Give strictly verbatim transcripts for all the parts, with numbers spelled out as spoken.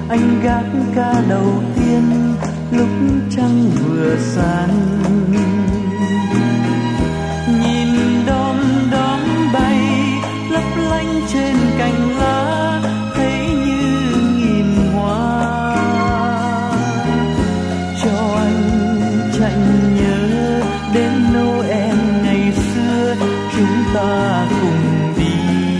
anh gác ca đầu tiên lúc trăng vừa sáng. Nhìn đom đóm bay lấp lánh trên cành lá, thấy như nghìn hoa. Cho anh chạy nhớ đến Noel ngày xưa chúng ta cùng đi.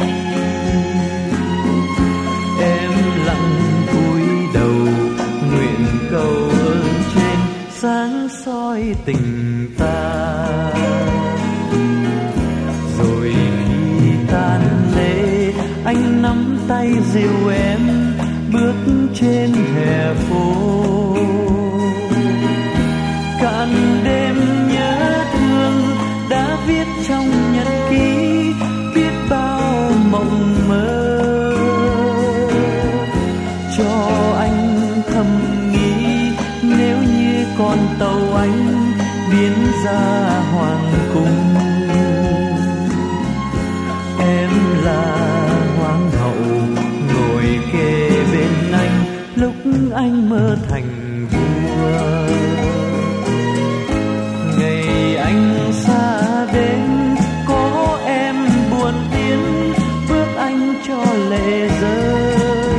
Em lặng cúi đầu nguyện cầu ơn trên sáng soi tình ta. Rồi khi tan lễ anh nắm tay dìu em bước trên hè phố. Cạn đêm nhớ thương đã viết trong nhật ký biết bao mộng mơ. Cho anh thầm nghĩ nếu như con tàu anh biến ra hoàng cung, em là hoàng hậu ngồi kề bên anh lúc anh mơ thành vua. Ngày anh xa đến có em buồn tiến bước anh cho lệ rơi.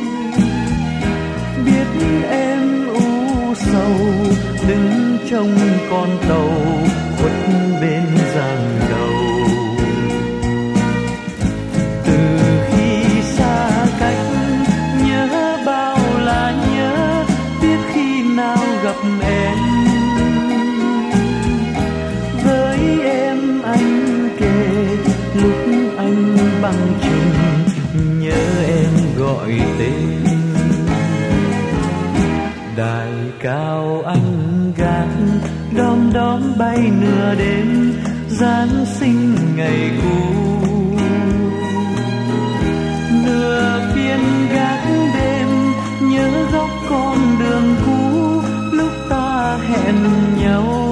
Biết em u sầu đứng trong con tàu khuất bên giang đầu. Từ khi xa cách nhớ bao là nhớ, biết khi nào gặp em. Với em anh kề lúc anh bằng chừng, nhớ em gọi tên. Đài cao anh gác đom đóm bay nửa đêm Giáng sinh ngày cũ. Nửa phiên gác đêm nhớ góc con đường cũ lúc ta hẹn nhau.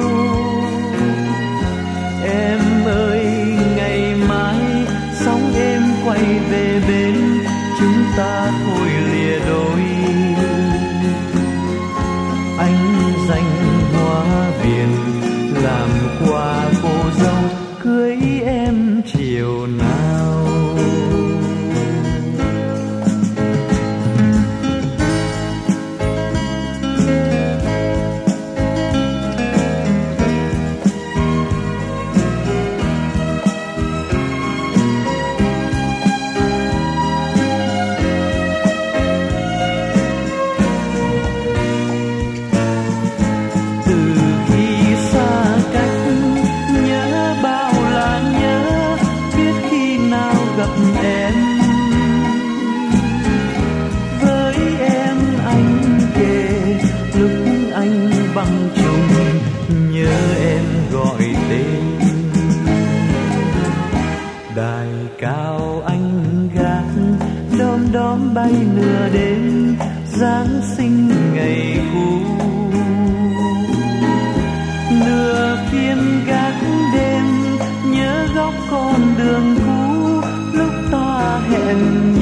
Em ơi ngày mai sóng êm quay về bên chúng ta thôi lìa đôi. Anh dành hoa biển làm quà cô dâu cưới em chiều nào. Đài cao anh gác đom đóm bay nửa đêm Giáng sinh ngày cũ. Nửa phiên gác đêm nhớ góc con đường cũ lúc ta hẹn